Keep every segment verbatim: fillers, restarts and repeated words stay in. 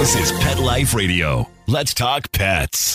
This is Pet Life Radio. Let's talk pets.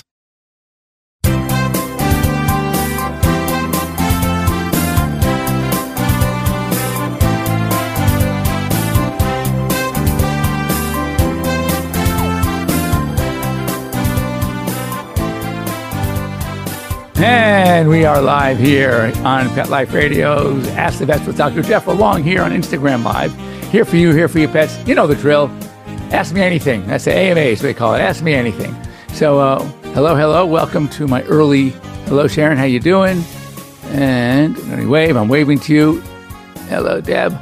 And we are live here on Pet Life Radio's Ask the Vets with Doctor Jeff Along here on Instagram Live. Here for you, here for your pets. You know the drill. Ask me anything. That's the A M A is what they call it. Ask me anything. So, uh, hello, hello. Welcome to my early. Hello, Sharon. How you doing? And let me wave. I'm waving to you. Hello, Deb.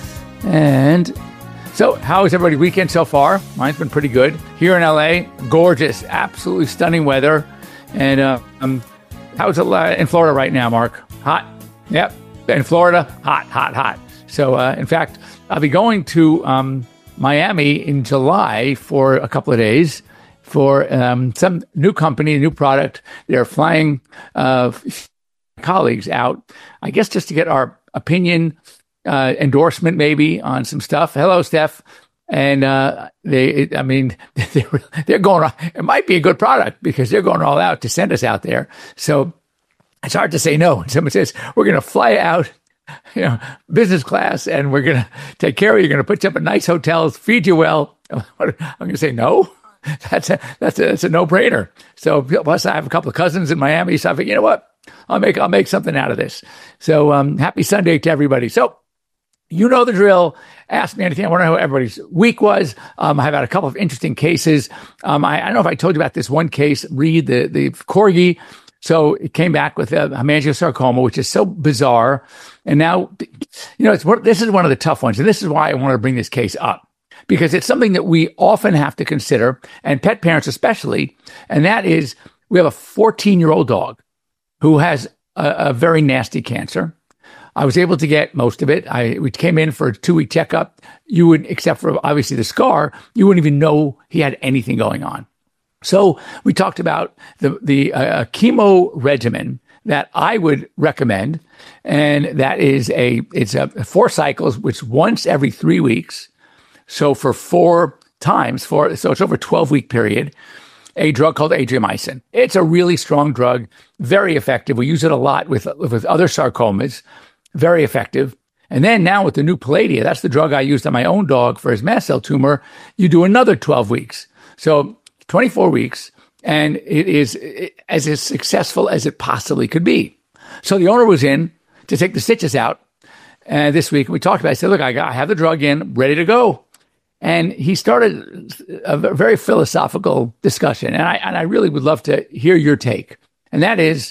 And so, how is everybody's weekend so far? Mine's been pretty good. Here in L A, gorgeous, absolutely stunning weather. And uh, um, how's it in Florida right now, Mark? Hot. Yep. In Florida, hot, hot, hot. So, uh, in fact, I'll be going to um, Miami in July for a couple of days for um, some new company, new product. They're flying uh, colleagues out, I guess, just to get our opinion, uh, endorsement maybe on some stuff. Hello, Steph. And uh, they, I mean, they're, they're going, it might be a good product because they're going all out to send us out there. So it's hard to say no. Someone says, we're going to fly out, you know, business class, and we're going to take care of you. You're going to put you up in nice hotels, feed you well. I'm going to say no. That's a, that's a, that's a no-brainer. So plus I have a couple of cousins in Miami. So I think, you know what? I'll make, I'll make something out of this. So um, happy Sunday to everybody. So you know the drill. Ask me anything. I want to know how everybody's week was. Um, I've had a couple of interesting cases. Um, I, I don't know if I told you about this one case, Reed, the, the corgi. So it came back with a hemangiosarcoma, which is so bizarre. And now, you know, it's this is one of the tough ones. And this is why I want to bring this case up, because it's something that we often have to consider, and pet parents especially. And that is, we have a fourteen-year-old dog who has a, a very nasty cancer. I was able to get most of it. I we came in for a two-week checkup. You would, except for obviously the scar, you wouldn't even know he had anything going on. So we talked about the the uh, chemo regimen that I would recommend, and that is a it's a four cycles, which once every three weeks. So for four times, four so it's over a twelve-week period. A drug called Adriamycin. It's a really strong drug, very effective. We use it a lot with with other sarcomas. Very effective. And then now with the new Palladia, that's the drug I used on my own dog for his mast cell tumor, you do another twelve weeks. So twenty-four weeks, and it is as, as successful as it possibly could be. So the owner was in to take the stitches out uh, this week, and we talked about it. I said, look, I, got, I have the drug in, ready to go. And he started a very philosophical discussion, and I, and I really would love to hear your take. And that is,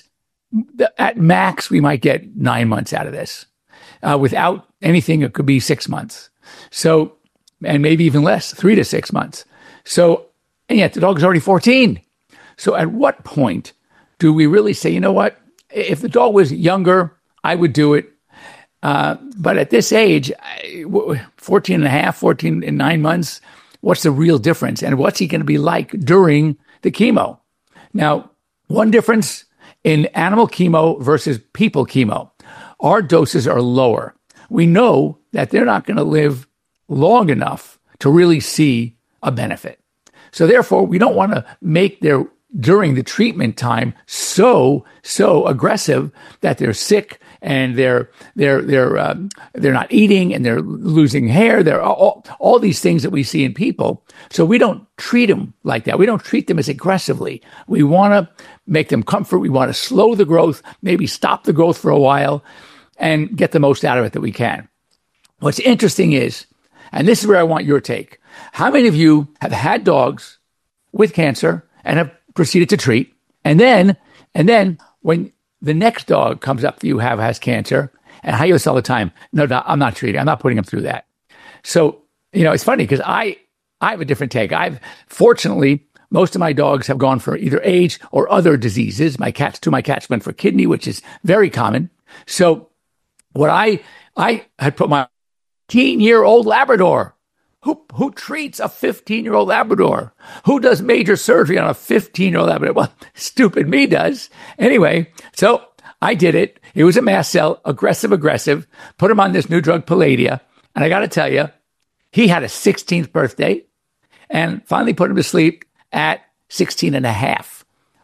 at max, we might get nine months out of this. Uh, without anything, it could be six months. So, and maybe even less, three to six months. So, and yet the dog is already fourteen. So at what point do we really say, you know what, if the dog was younger, I would do it. Uh, but at this age, fourteen and a half, fourteen and nine months, what's the real difference? And what's he going to be like during the chemo? Now, one difference in animal chemo versus people chemo, our doses are lower. We know that they're not going to live long enough to really see a benefit. So therefore, we don't want to make their, during the treatment time, so, so aggressive that they're sick and they're, they're, they're, um, they're not eating and they're losing hair. They're all, all these things that we see in people. So we don't treat them like that. We don't treat them as aggressively. We want to make them comfort. We want to slow the growth, maybe stop the growth for a while and get the most out of it that we can. What's interesting is, and this is where I want your take, how many of you have had dogs with cancer and have proceeded to treat, and then, and then when the next dog comes up that you have has cancer, and I hear this all the time, no, no, I'm not treating, I'm not putting them through that. So, you know, it's funny because I, I have a different take. I've, fortunately, most of my dogs have gone for either age or other diseases. My cats, two of my cats went for kidney, which is very common. So what I, I had put my fifteen-year-old Labrador. Who who treats a fifteen-year-old Labrador? Who does major surgery on a fifteen-year-old Labrador? Well, stupid me does. Anyway, so I did it. It was a mast cell, aggressive, aggressive. Put him on this new drug, Palladia. And I got to tell you, he had a sixteenth birthday. and finally put him to sleep at sixteen and a half.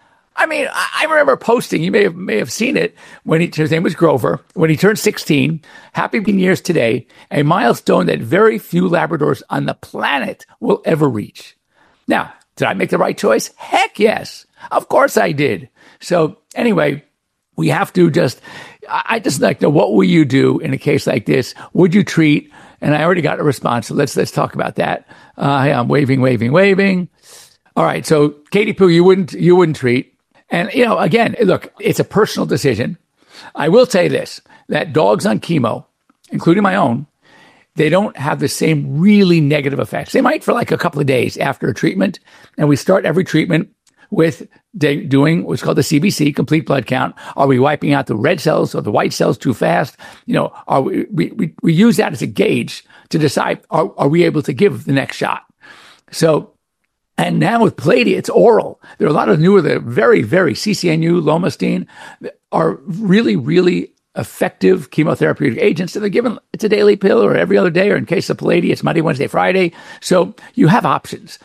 I mean, I remember posting, you may have may have seen it, when he, his name was Grover, when he turned sixteen, happy years today, a milestone that very few Labradors on the planet will ever reach. Now, did I make the right choice? Heck yes. Of course I did. So anyway, we have to just, I just like to know, what will you do in a case like this? Would you treat? And I already got a response, so let's let's talk about that. Uh, I'm waving, waving, waving. All right, so Katie Poo, you wouldn't you wouldn't treat. And, you know, again, look, it's a personal decision. I will say this, that dogs on chemo, including my own, they don't have the same really negative effects. They might for like a couple of days after a treatment. And we start every treatment with doing what's called the C B C, complete blood count. Are we wiping out the red cells or the white cells too fast? You know, are we, we, we, we use that as a gauge to decide, are, are we able to give the next shot? So, and now with Palladi, it's oral. There are a lot of newer, the very, very C C N U, lomustine, are really, really effective chemotherapeutic agents. And they're given, it's a daily pill or every other day, or in case of Palladi, it's Monday, Wednesday, Friday. So you have options.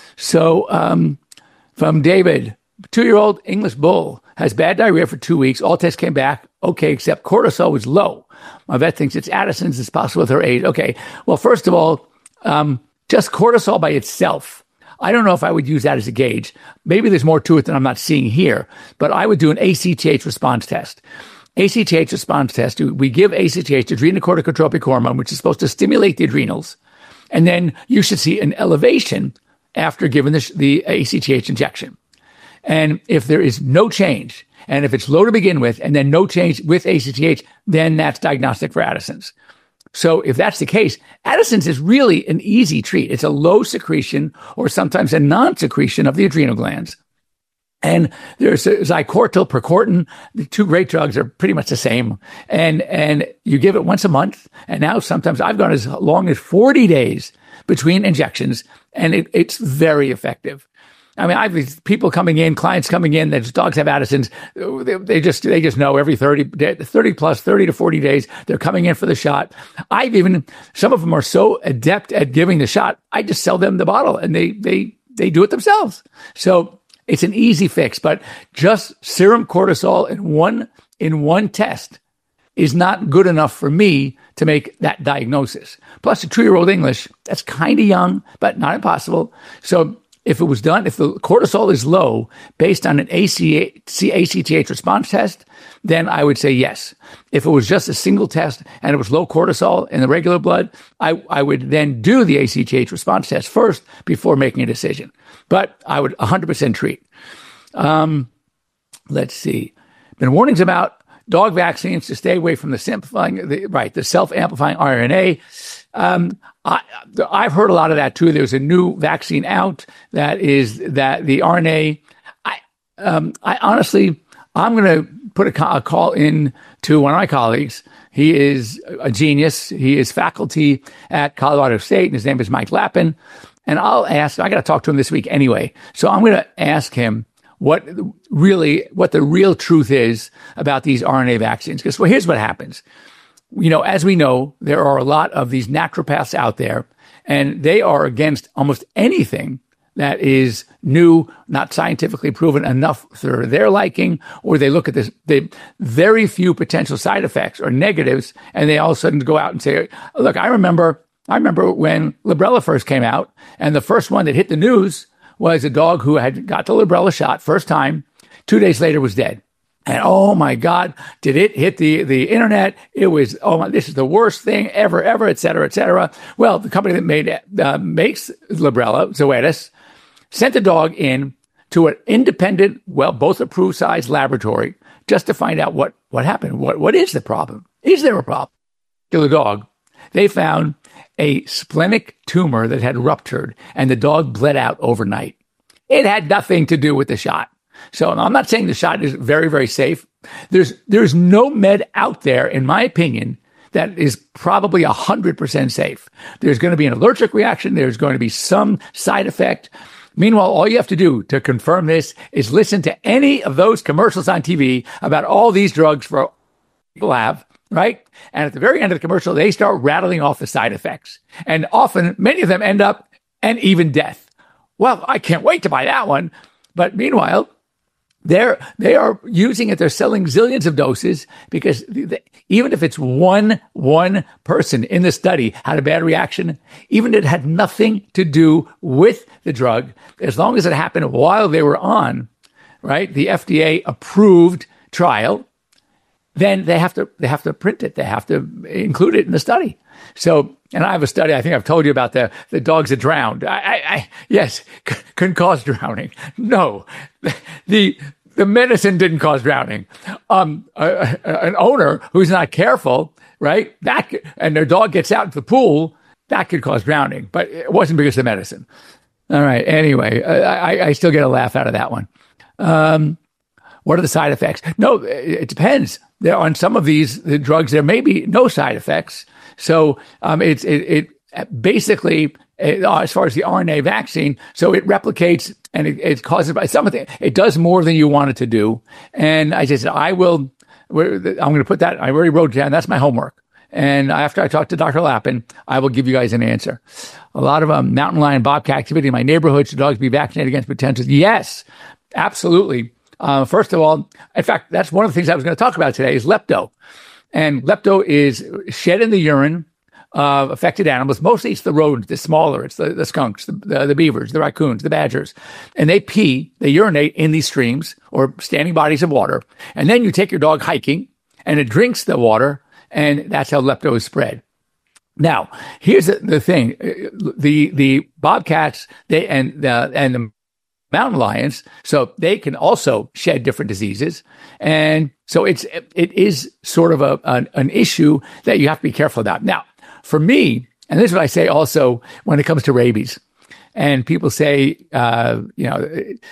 So um, from David, two-year-old English bull has bad diarrhea for two weeks. All tests came back okay, except cortisol was low. My vet thinks it's Addison's. It's possible with her age. Okay. Well, first of all, um, just cortisol by itself, I don't know if I would use that as a gauge. Maybe there's more to it than I'm not seeing here, but I would do an A C T H response test. A C T H response test, we give A C T H, adrenocorticotropic hormone, which is supposed to stimulate the adrenals, and then you should see an elevation after giving the, the A C T H injection. And if there is no change, and if it's low to begin with, and then no change with A C T H, then that's diagnostic for Addison's. So if that's the case, Addison's is really an easy treat. It's a low secretion or sometimes a non-secretion of the adrenal glands. And there's Zycortal, Procortin. The two great drugs are pretty much the same. And and you give it once a month. And now sometimes I've gone as long as forty days between injections, and it, it's very effective. I mean, I've people coming in, clients coming in, that dogs have Addison's. They, they just they just know every thirty, thirty plus, thirty to forty days, they're coming in for the shot. I've even, some of them are so adept at giving the shot, I just sell them the bottle and they they they do it themselves. So it's an easy fix, but just serum cortisol in one in one test is not good enough for me to make that diagnosis. Plus, a two-year-old English, that's kind of young, but not impossible. So if it was done, if the cortisol is low based on an A C T H response test, then I would say yes. If it was just a single test and it was low cortisol in the regular blood, I, I would then do the A C T H response test first before making a decision. But I would one hundred percent treat. Um, let's see. Been warnings about dog vaccines to stay away from the simplifying, the, right, the self-amplifying R N A. Um, I, I've heard a lot of that too. There's a new vaccine out that is that the R N A. I, um, I honestly, I'm going to put a, a call in to one of my colleagues. He is a genius. He is faculty at Colorado State, and his name is Mike Lappin. And I'll ask. I got to talk to him this week anyway. So I'm going to ask him what really, what the real truth is about these R N A vaccines. Because well, here's what happens. You know, as we know, there are a lot of these naturopaths out there, and they are against almost anything that is new, not scientifically proven enough for their liking, or they look at this, the very few potential side effects or negatives, and they all of a sudden go out and say, look, I remember, I remember when Librela first came out, and the first one that hit the news was a dog who had got the Librela shot first time, two days later was dead. And oh my God, did it hit the, the internet? It was, oh my, this is the worst thing ever, ever, et cetera, et cetera. Well, the company that made uh, makes Librela, Zoetis, sent the dog in to an independent, well, both approved size laboratory just to find out what, what happened. What, what is the problem? Is there a problem? To the dog, they found a splenic tumor that had ruptured, and the dog bled out overnight. It had nothing to do with the shot. So I'm not saying the shot is very, very safe. There's there's no med out there, in my opinion, that is probably one hundred percent safe. There's going to be an allergic reaction. There's going to be some side effect. Meanwhile, all you have to do to confirm this is listen to any of those commercials on T V about all these drugs for people have, right? And at the very end of the commercial, they start rattling off the side effects. And often, many of them end up and even death. Well, I can't wait to buy that one. But meanwhile, they're, they are using it. They're selling zillions of doses because they, even if it's one, one person in the study had a bad reaction, even if it had nothing to do with the drug, as long as it happened while they were on, right, the F D A approved trial, then they have to they have to print it. They have to include it in the study. So, and I have a study. I think I've told you about the the dogs that drowned. I, I, I yes, c- couldn't cause drowning. No, the the medicine didn't cause drowning. Um, a, a, an owner who's not careful, right? That could, and their dog gets out into the pool, that could cause drowning. But it wasn't because of the medicine. All right. Anyway, I, I still get a laugh out of that one. Um, what are the side effects? No, it depends. There on some of these the drugs, there may be no side effects. So um, it's it, it basically it, as far as the R N A vaccine, so it replicates and it, it causes by something. It does more than you want it to do. And I just I will. I'm going to put that. I already wrote it down. That's my homework. And after I talk to Doctor Lappin, I will give you guys an answer. A lot of um, mountain lion bobcat activity in my neighborhood. Should dogs be vaccinated against potential? Yes, absolutely. Uh, first of all, in fact, that's one of the things I was going to talk about today is lepto. And lepto is shed in the urine of affected animals. Mostly it's the rodents, the smaller. It's the, the skunks, the, the, the beavers, the raccoons, the badgers. And they pee, they urinate in these streams or standing bodies of water. And then you take your dog hiking and it drinks the water. And that's how lepto is spread. Now, here's the, the thing. The the bobcats they and the, and the mountain lions, so they can also shed different diseases. And so it's it is sort of a an, an issue that you have to be careful about. Now, for me, and this is what I say also when it comes to rabies, and people say, uh, you know,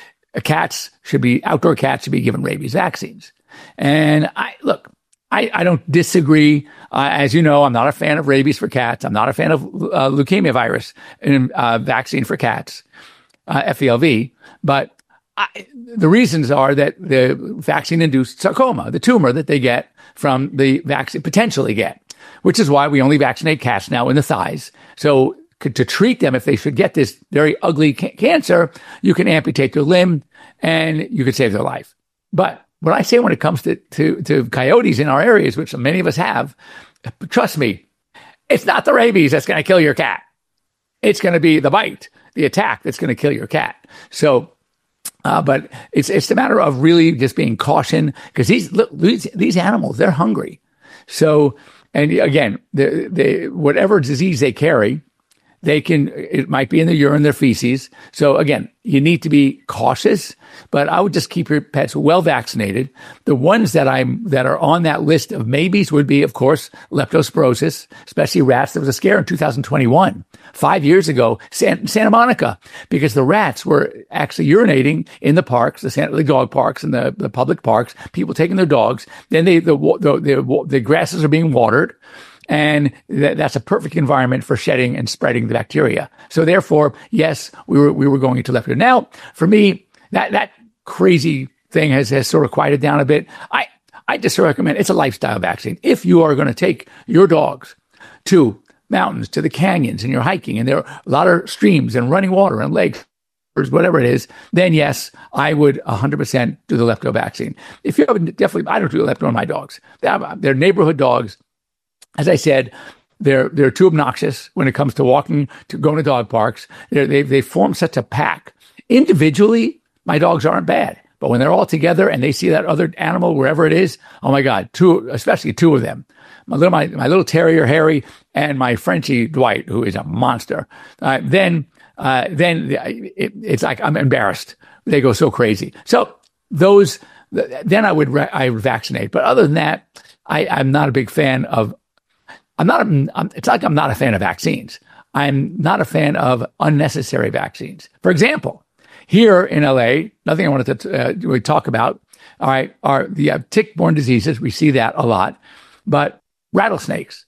cats should be, outdoor cats should be given rabies vaccines. And I look, I, I don't disagree. Uh, as you know, I'm not a fan of rabies for cats. I'm not a fan of uh, leukemia virus and uh, vaccine for cats, uh, F E L V. But I, the reasons are that the vaccine-induced sarcoma, the tumor that they get from the vaccine, potentially get, which is why we only vaccinate cats now in the thighs. So to treat them, if they should get this very ugly ca- cancer, you can amputate their limb and you can save their life. But what I say when it comes to, to, to coyotes in our areas, which many of us have, trust me, it's not the rabies that's going to kill your cat. It's going to be the bite, the attack that's going to kill your cat. So, uh, but it's it's a matter of really just being caution because these look, these these animals, they're hungry. So, and again, they, they whatever disease they carry, they can, it might be in the urine, their feces. So again, you need to be cautious, but I would just keep your pets well vaccinated. The ones that I'm, that are on that list of maybes would be, of course, leptospirosis, especially rats. There was a scare in two thousand twenty-one, five years ago, San, Santa Monica, because the rats were actually urinating in the parks, the, Santa, the dog parks and the, the public parks, people taking their dogs. Then they, the, the, the, the grasses are being watered. And th- that's a perfect environment for shedding and spreading the bacteria. So therefore, yes, we were we were going into lepto. Now, for me, that that crazy thing has, has sort of quieted down a bit. I, I just recommend it's a lifestyle vaccine. If you are going to take your dogs to mountains, to the canyons, and you're hiking, and there are a lot of streams and running water and lakes, whatever it is, then yes, I would one hundred percent do the lepto vaccine. If you have definitely, I don't do lepto on my dogs. They're, they're neighborhood dogs. As I said, they're they're too obnoxious when it comes to walking, to going to dog parks. They're, they they form such a pack. Individually, my dogs aren't bad, but when they're all together and they see that other animal wherever it is, oh my God, two, especially two of them, my little my, my little terrier Harry and my Frenchie Dwight, who is a monster. Uh, then uh, then it, it's like I'm embarrassed. They go so crazy. So those then I would re- I would vaccinate. But other than that, I, I'm not a big fan of. I'm not, I'm, it's like I'm not a fan of vaccines. I'm not a fan of unnecessary vaccines. For example, here in L A, nothing I wanted to uh, really talk about, all right, are the uh, tick-borne diseases. We see that a lot, but rattlesnakes.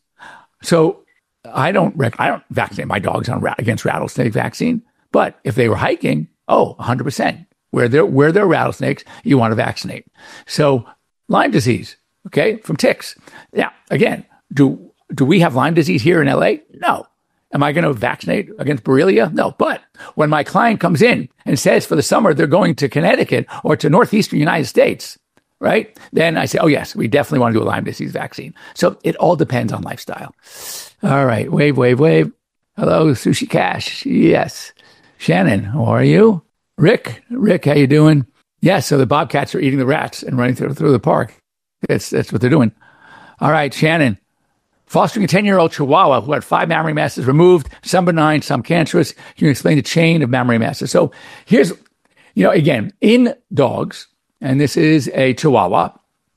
So I don't rec- I don't vaccinate my dogs on rat- against rattlesnake vaccine, but if they were hiking, oh, one hundred percent. Where there, where there are rattlesnakes, you want to vaccinate. So Lyme disease, okay, from ticks. Now, again, do Do we have Lyme disease here in L A? No. Am I going to vaccinate against Borrelia? No. But when my client comes in and says for the summer they're going to Connecticut or to northeastern United States, right? Then I say, oh, yes, we definitely want to do a Lyme disease vaccine. So it all depends on lifestyle. All right. Wave, wave, wave. Hello, Sushi Cash. Yes. Shannon, how are you? Rick, Rick, how you doing? Yes, so the bobcats are eating the rats and running through, through the park. That's, that's what they're doing. All right, Shannon. Fostering a ten-year-old Chihuahua who had five mammary masses removed, some benign, some cancerous. You can explain the chain of mammary masses. So here's, you know, again, in dogs, and this is a Chihuahua.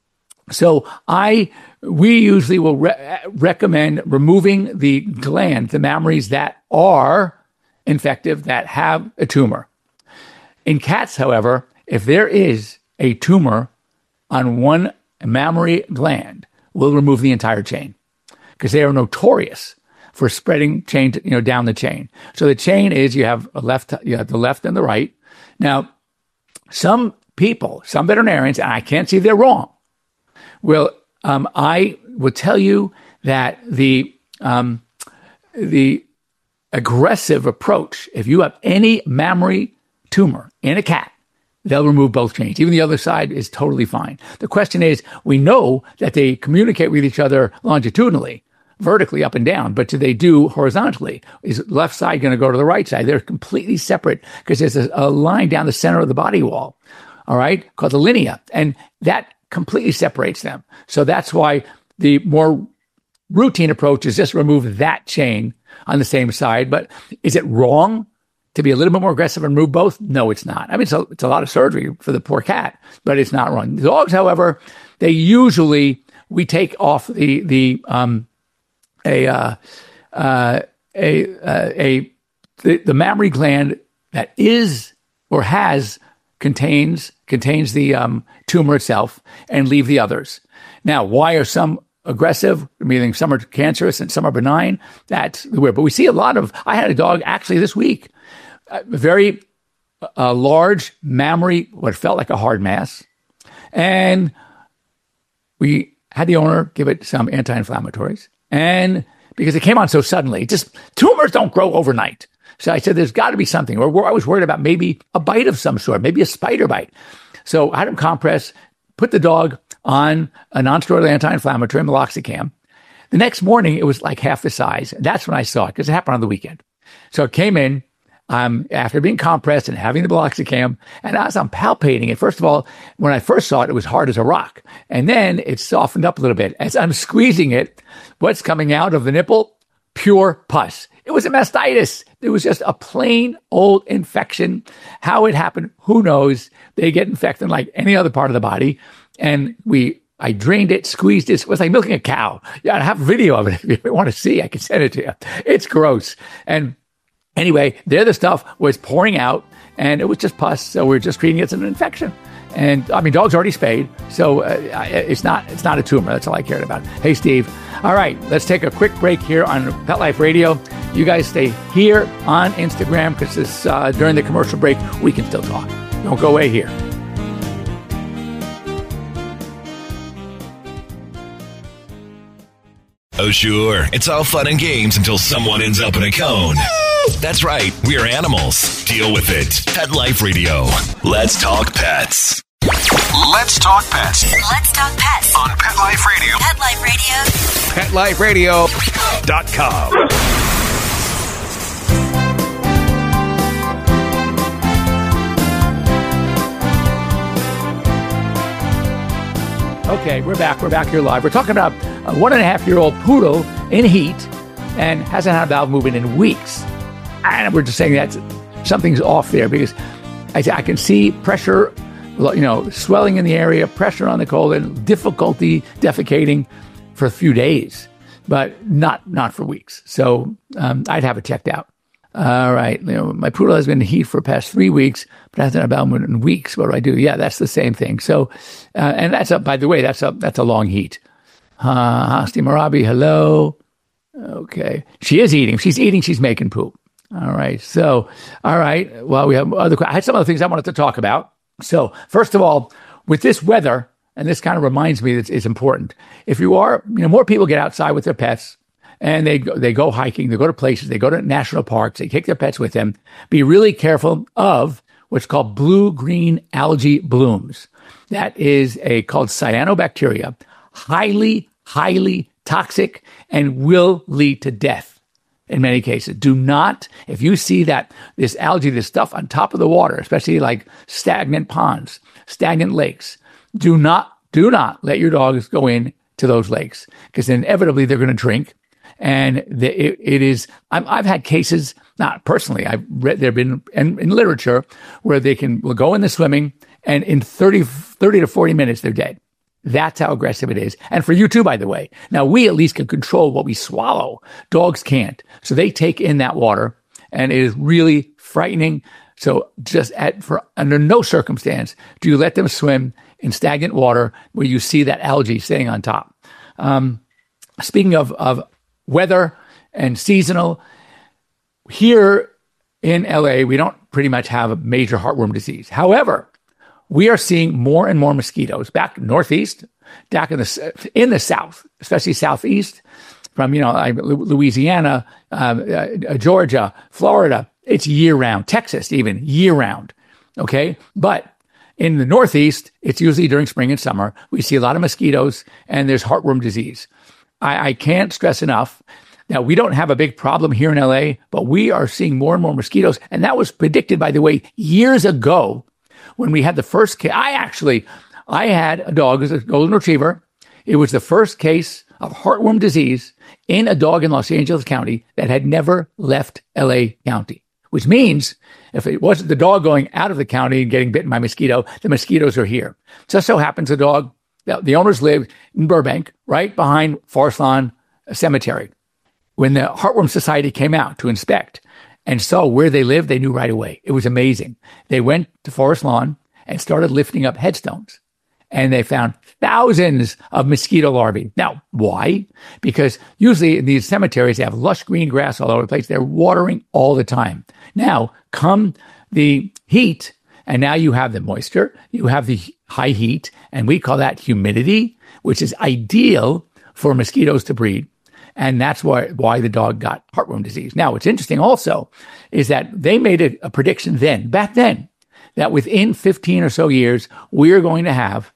So I, we usually will re- recommend removing the gland, the mammaries that are infective, that have a tumor. In cats, however, if there is a tumor on one mammary gland, we'll remove the entire chain, because they are notorious for spreading chain, to, you know, down the chain. So the chain is you have a left, you have the left and the right. Now, some people, some veterinarians, and I can't see they're wrong, will um, I will tell you that the um, the aggressive approach, if you have any mammary tumor in a cat, they'll remove both chains. Even the other side is totally fine. The question is, we know that they communicate with each other longitudinally, vertically up and down, but do they do horizontally? Is left side going to go to the right side? They're completely separate because there's a, a line down the center of the body wall, all right, called the linea, and that completely separates them. So that's why the more routine approach is just remove that chain on the same side. But is it wrong to be a little bit more aggressive and remove both? No, it's not. I mean, it's a, it's a lot of surgery for the poor cat, but it's not wrong. Dogs, however, they usually, we take off the, the, um, a, uh, uh, a, uh, a, the, the mammary gland that is or has contains, contains the, um, tumor itself, and leave the others. Now, why are some aggressive, meaning some are cancerous and some are benign? That's weird. But we see a lot of, I had a dog actually this week, a very uh, large mammary, what felt like a hard mass. And we had the owner give it some anti-inflammatories. And because it came on so suddenly, just tumors don't grow overnight. So I said, there's got to be something. Or I was worried about maybe a bite of some sort, maybe a spider bite. So I had him compress, put the dog on a non-steroidal anti-inflammatory, meloxicam. The next morning, it was like half the size. That's when I saw it, because it happened on the weekend. So it came in um, after being compressed and having the meloxicam. And as I'm palpating it, first of all, when I first saw it, it was hard as a rock. And then it softened up a little bit. As I'm squeezing it, what's coming out of the nipple? Pure pus. It was a mastitis. It was just a plain old infection. How it happened, who knows? They get infected like any other part of the body. And we, I drained it, squeezed it. It was like milking a cow. Yeah, I have video of it. If you want to see, I can send it to you. It's gross. And anyway, there the stuff was pouring out, and it was just pus. So we're just treating it as an infection. And I mean, dog's already spayed, so uh, it's not it's not a tumor. That's all I cared about. Hey, Steve. All right, let's take a quick break here on Pet Life Radio. You guys stay here on Instagram, because this uh, during the commercial break we can still talk. Don't go away here. Oh, sure. It's all fun and games until someone ends up in a cone. That's right. We're animals. Deal with it. Pet Life Radio. Let's talk pets. Let's talk pets. Let's talk pets On Pet Life Radio. Pet Life Radio. Pet Life Radio dot com. Okay, we're back. We're back here live. We're talking about a one and a half year old poodle in heat and hasn't had a bowel movement in weeks. And we're just saying that something's off there, because I, I can see pressure, you know, swelling in the area, pressure on the colon, difficulty defecating for a few days, but not not for weeks. So um, I'd have it checked out. All right, you know, my poodle has been in heat for the past three weeks, but hasn't had a bowel movement in weeks. What do I do? Yeah, that's the same thing. So, uh, and that's a, by the way, that's a that's a long heat. Uh, Hasti Marabi, hello. Okay, she is eating. She's eating. She's making poop. All right. So, all right. Well, we have other. I had some other things I wanted to talk about. So, first of all, with this weather, and this kind of reminds me that it's important. If you are, you know, more people get outside with their pets. and they go, they go hiking, they go to places, they go to national parks, they take their pets with them. Be really careful of what's called blue-green algae blooms. That is a called cyanobacteria, highly, highly toxic and will lead to death in many cases. Do not, if you see that this algae, this stuff on top of the water, especially like stagnant ponds, stagnant lakes, do not, do not let your dogs go in to those lakes, because inevitably they're going to drink. And the, it, it is, I'm, I've had cases, not personally, I've read, there have been in, in literature where they can will go in the swimming and in thirty, thirty to forty minutes, they're dead. That's how aggressive it is. And for you too, by the way. Now, we at least can control what we swallow. Dogs can't. So they take in that water, and it is really frightening. So just at, for under no circumstance do you let them swim in stagnant water where you see that algae sitting on top. Um, speaking of, of weather and seasonal, here in L A, we don't pretty much have a major heartworm disease. However, we are seeing more and more mosquitoes back northeast, back in the in the south, especially southeast, from you know Louisiana, um, uh, Georgia, Florida. It's year round. Texas, even year round. Okay, but in the northeast, it's usually during spring and summer. We see a lot of mosquitoes, and there's heartworm disease. I, I can't stress enough. Now, we don't have a big problem here in L A, but we are seeing more and more mosquitoes. And that was predicted, by the way, years ago when we had the first case. I actually, I had a dog, it was a golden retriever. It was the first case of heartworm disease in a dog in Los Angeles County that had never left L A County, which means if it wasn't the dog going out of the county and getting bitten by mosquito, the mosquitoes are here. Just so happens the dog, the owners lived in Burbank, right behind Forest Lawn Cemetery. When the Heartworm Society came out to inspect and saw where they lived, they knew right away. It was amazing. They went to Forest Lawn and started lifting up headstones, and they found thousands of mosquito larvae. Now, why? Because usually in these cemeteries, they have lush green grass all over the place. They're watering all the time. Now, come the heat, and now you have the moisture, you have the high heat, and we call that humidity, which is ideal for mosquitoes to breed. And that's why, why the dog got heartworm disease. Now, what's interesting also is that they made a, a prediction then, back then, that within fifteen or so years, we're going to have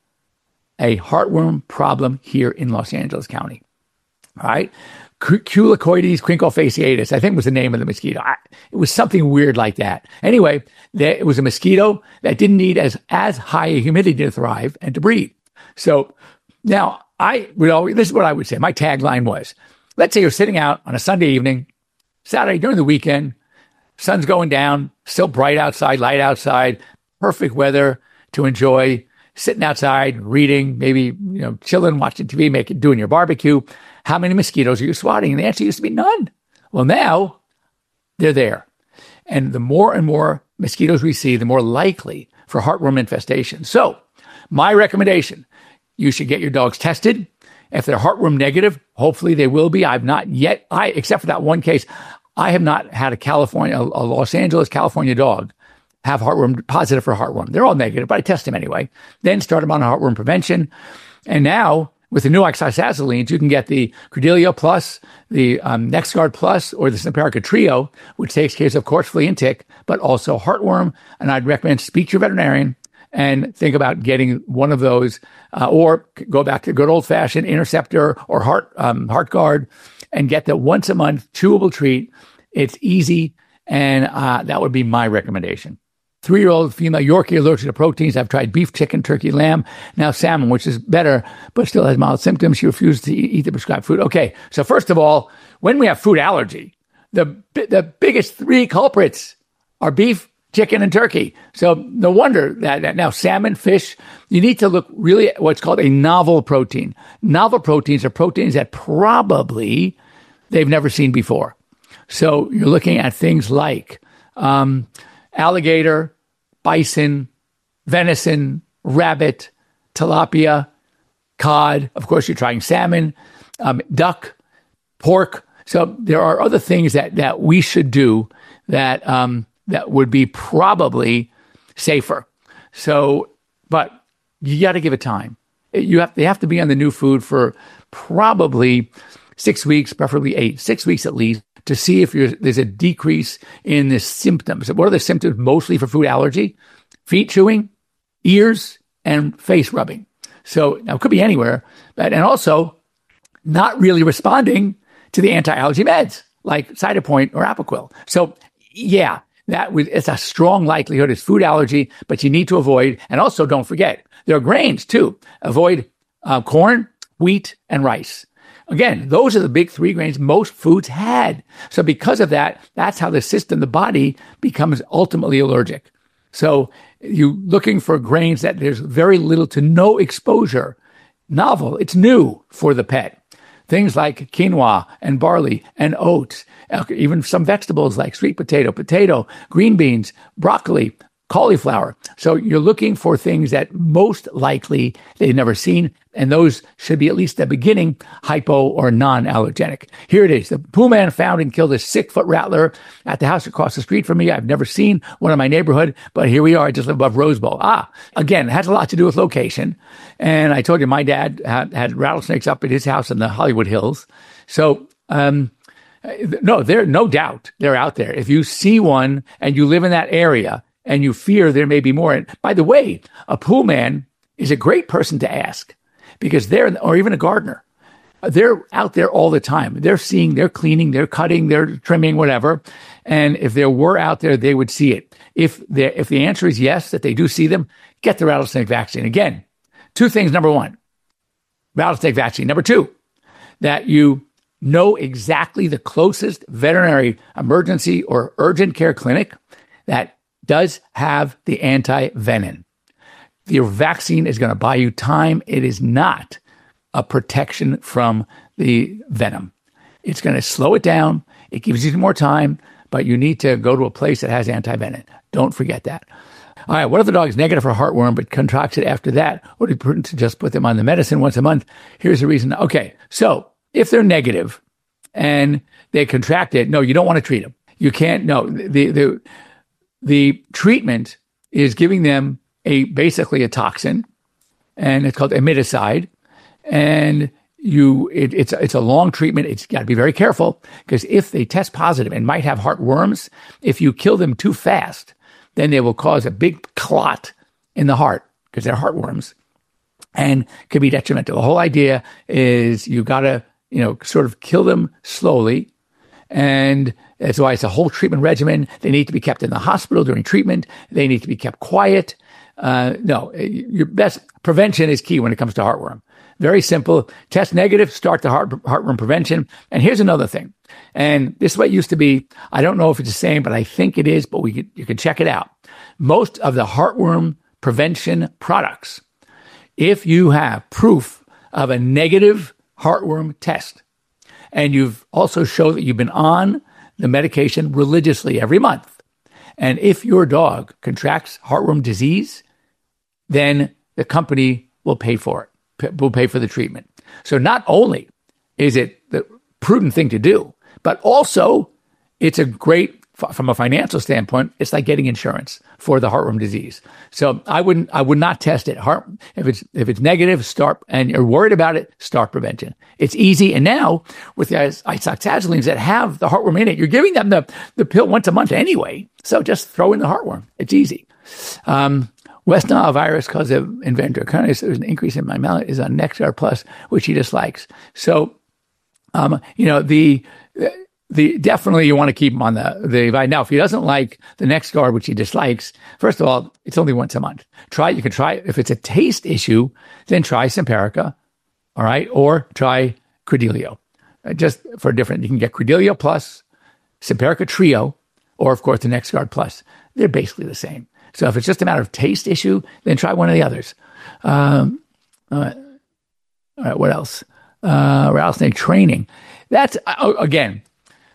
a heartworm problem here in Los Angeles County. All right? Culicoides quincofasciatus, I think was the name of the mosquito. I, it was something weird like that. Anyway, there, it was a mosquito that didn't need as, as high a humidity to thrive and to breed. So now, I would always, this is what I would say. My tagline was, let's say you're sitting out on a Sunday evening, Saturday during the weekend, sun's going down, still bright outside, light outside, perfect weather to enjoy, sitting outside, reading, maybe, you know, chilling, watching T V, making, doing your barbecue. How many mosquitoes are you swatting? And the answer used to be none. Well, now they're there. And the more and more mosquitoes we see, the more likely for heartworm infestation. So my recommendation, you should get your dogs tested. If they're heartworm negative, hopefully they will be. I've not yet, I except for that one case, I have not had a California, a Los Angeles, California dog have heartworm, positive for heartworm. They're all negative, but I test them anyway. Then start them on heartworm prevention. And now, with the new oxyazolines, you can get the Credelio Plus, the um, NexGard Plus, or the Simparica Trio, which takes care of, of course, flea and tick, but also heartworm. And I'd recommend speak to your veterinarian and think about getting one of those, uh, or go back to good old-fashioned Interceptor or Heart um, HeartGard and get the once-a-month chewable treat. It's easy, and uh, that would be my recommendation. Three-year-old female Yorkie allergic to proteins. I've tried beef, chicken, turkey, lamb, now salmon, which is better, but still has mild symptoms. She refuses to eat the prescribed food. Okay, so first of all, when we have food allergy, the the biggest three culprits are beef, chicken, and turkey. So no wonder that, that now salmon, fish, you need to look really at what's called a novel protein. Novel proteins are proteins that probably they've never seen before. So you're looking at things like um, alligator, bison, venison, rabbit, tilapia, cod. Of course, you're trying salmon, um, duck, pork. So there are other things that, that we should do that um, that would be probably safer. So, but you got to give it time. You have they have to be on the new food for probably six weeks, preferably eight, six weeks at least, to see if you're, there's a decrease in the symptoms. What are the symptoms mostly for food allergy? Feet chewing, ears, and face rubbing. So now it could be anywhere, but and also not really responding to the anti-allergy meds like Cytopoint or Apoquel. So yeah, that would, it's a strong likelihood it's food allergy, but you need to avoid, and also don't forget, there are grains too. Avoid uh, corn, wheat, and rice. Again, those are the big three grains most foods had. So because of that, that's how the system, the body becomes ultimately allergic. So you looking for grains that there's very little to no exposure. Novel, it's new for the pet. Things like quinoa and barley and oats, even some vegetables like sweet potato, potato, green beans, broccoli, cauliflower. So you're looking for things that most likely they've never seen, and those should be at least the beginning hypo or non-allergenic. Here it is. The Pool Man found and killed a six-foot rattler at the house across the street from me. I've never seen one in my neighborhood, but here we are. I just live above Rose Bowl. Ah, again, it has a lot to do with location. And I told you my dad had, had rattlesnakes up at his house in the Hollywood Hills. So, um, no, there, no doubt they're out there. If you see one and you live in that area, and you fear there may be more. And by the way, a pool man is a great person to ask because they're, or even a gardener, they're out there all the time. They're seeing, they're cleaning, they're cutting, they're trimming, whatever. And if there were out there, they would see it. If the if the answer is yes, that they do see them, get the rattlesnake vaccine. Again, two things. Number one, rattlesnake vaccine. Number two, that you know exactly the closest veterinary emergency or urgent care clinic that does have the anti-venom. Your vaccine is going to buy you time. It is not a protection from the venom. It's going to slow it down. It gives you more time, but you need to go to a place that has anti-venom. Don't forget that. All right, what if the dog is negative for heartworm but contracts it after that? Or do you prudent to just put them on the medicine once a month? Here's the reason. Okay, so if they're negative and they contract it, no, you don't want to treat them. You can't, no, the the The treatment is giving them a basically a toxin, and it's called imidacide. And you, it, it's it's a long treatment. It's got to be very careful because if they test positive and might have heartworms, if you kill them too fast, then they will cause a big clot in the heart because they're heartworms, and could be detrimental. The whole idea is you got to you know sort of kill them slowly. And that's why it's a whole treatment regimen. They need to be kept in the hospital during treatment. They need to be kept quiet. Uh, no, your best prevention is key when it comes to heartworm. Very simple. Test negative, start the heart, heartworm prevention. And here's another thing. And this is what it used to be. I don't know if it's the same, but I think it is, but we could, you can check it out. Most of the heartworm prevention products, if you have proof of a negative heartworm test, and you've also showed that you've been on the medication religiously every month. And if your dog contracts heartworm disease, then the company will pay for it, will pay for the treatment. So not only is it the prudent thing to do, but also it's a great, from a financial standpoint, it's like getting insurance for the heartworm disease. So I wouldn't, I would not test it. Heart, if it's if it's negative, start, and you're worried about it, start prevention. It's easy. And now with the isoxazolines that have the heartworm in it, you're giving them the, the pill once a month anyway. So just throw in the heartworm. It's easy. Um, West Nile virus causes inventor. There's an increase in my mallet is on Nexgar Plus, which he dislikes. So, um, you know, the, The definitely you want to keep him on the the Vide. Now, if he doesn't like the NexGard, which he dislikes, first of all, it's only once a month. Try you can try if it's a taste issue, then try Simparica, all right, or try Credelio. Uh, just for different, you can get Credelio Plus, Simparica Trio, or of course the NexGard Plus. They're basically the same. So if it's just a matter of taste issue, then try one of the others. Um, uh, all right, what else? Uh, rattlesnake training. That's uh, again.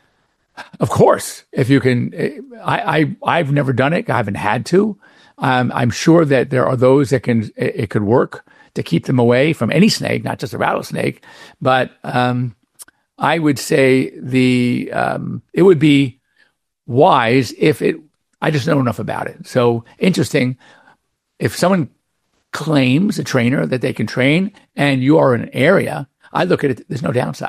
Of course, if you can, I, I, I've never done it. I haven't had to. Um, I'm sure that there are those that can, it, it could work to keep them away from any snake, not just a rattlesnake. But um, I would say the um, it would be wise if it, I just know enough about it. So interesting, if someone claims, a trainer, that they can train and you are in an area, I look at it, there's no downside.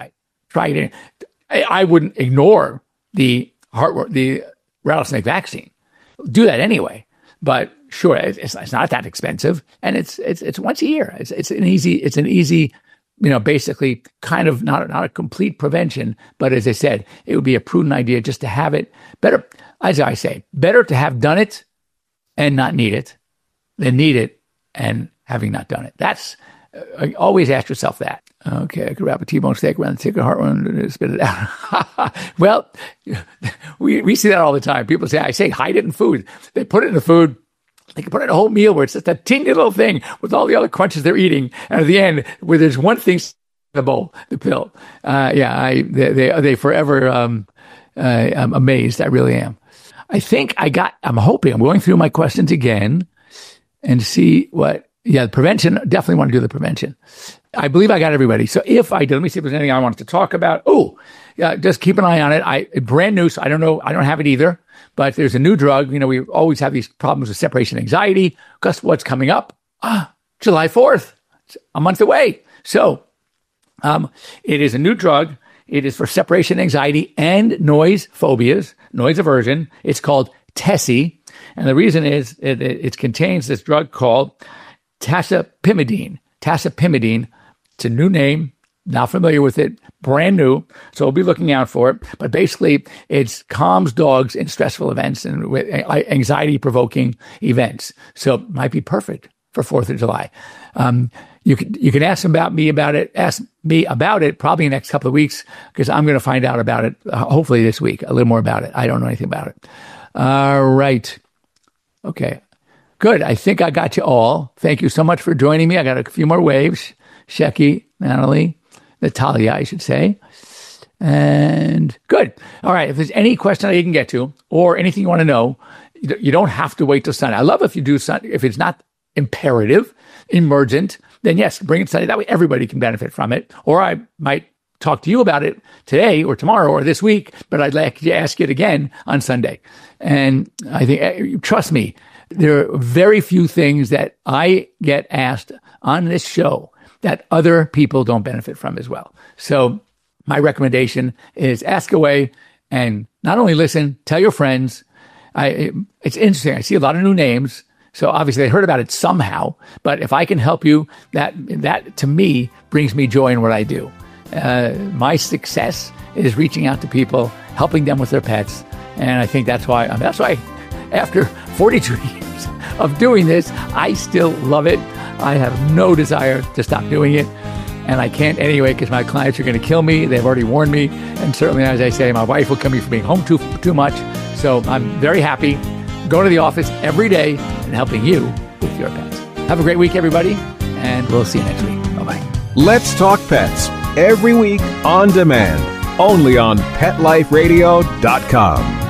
try it. I, I wouldn't ignore the heart, the rattlesnake vaccine. Do that anyway. But sure, it's, it's not that expensive, and it's it's it's once a year. It's it's an easy it's an easy, you know, basically kind of not not a complete prevention, but as I said, it would be a prudent idea just to have it. Better, as I say, better to have done it and not need it than need it and having not done it. That's uh, always ask yourself that. Okay, I could wrap a T-bone steak around the tick of heart and spit it out. Well, we we see that all the time. People say, I say, hide it in food. They put it in the food. They can put it in a whole meal where it's just a teeny little thing with all the other crunches they're eating. And at the end, where there's one thing in the bowl, the pill. Uh, yeah, I they they, they forever um, uh, I'm amazed. I really am. I think I got, I'm hoping, I'm going through my questions again and see what, yeah, prevention, definitely want to do the prevention. I believe I got everybody. So if I did, let me see if there's anything I wanted to talk about. Oh, yeah, just keep an eye on it. I brand new, so I don't know, I don't have it either, but there's a new drug. You know, we always have these problems with separation anxiety. Guess what's coming up? Ah, July fourth, it's a month away. So um, it is a new drug. It is for separation anxiety and noise phobias, noise aversion. It's called Tessie. And the reason is it, it, it contains this drug called tasipimidine. Tasipimidine. It's a new name, not familiar with it, brand new. So we'll be looking out for it. But basically, it calms dogs in stressful events and with anxiety-provoking events. So it might be perfect for fourth of July. Um, you can you can ask about me about it. Ask me about it probably in the next couple of weeks because I'm going to find out about it. Uh, hopefully this week, a little more about it. I don't know anything about it. All right. Okay. Good. I think I got you all. Thank you so much for joining me. I got a few more waves. Shecky, Natalie, Natalia, I should say. And good. All right. If there's any question I didn't get to or anything you want to know, you don't have to wait till Sunday. I love if you do Sunday. If it's not imperative, emergent, then yes, bring it Sunday. That way everybody can benefit from it. Or I might talk to you about it today or tomorrow or this week, but I'd like to ask it again on Sunday. And I think, trust me, there are very few things that I get asked on this show that other people don't benefit from as well. So my recommendation is ask away and not only listen, tell your friends. I, it, it's interesting. I see a lot of new names. So obviously they heard about it somehow, but if I can help you, that, that to me brings me joy in what I do. Uh, my success is reaching out to people, helping them with their pets. And I think that's why, that's why after forty-two years of doing this, I still love it. I have no desire to stop doing it. And I can't anyway because my clients are going to kill me. They've already warned me. And certainly, as I say, my wife will kill me for being home too, too much. So I'm very happy going to the office every day and helping you with your pets. Have a great week, everybody. And we'll see you next week. Bye-bye. Let's Talk Pets every week on demand, only on pet life radio dot com.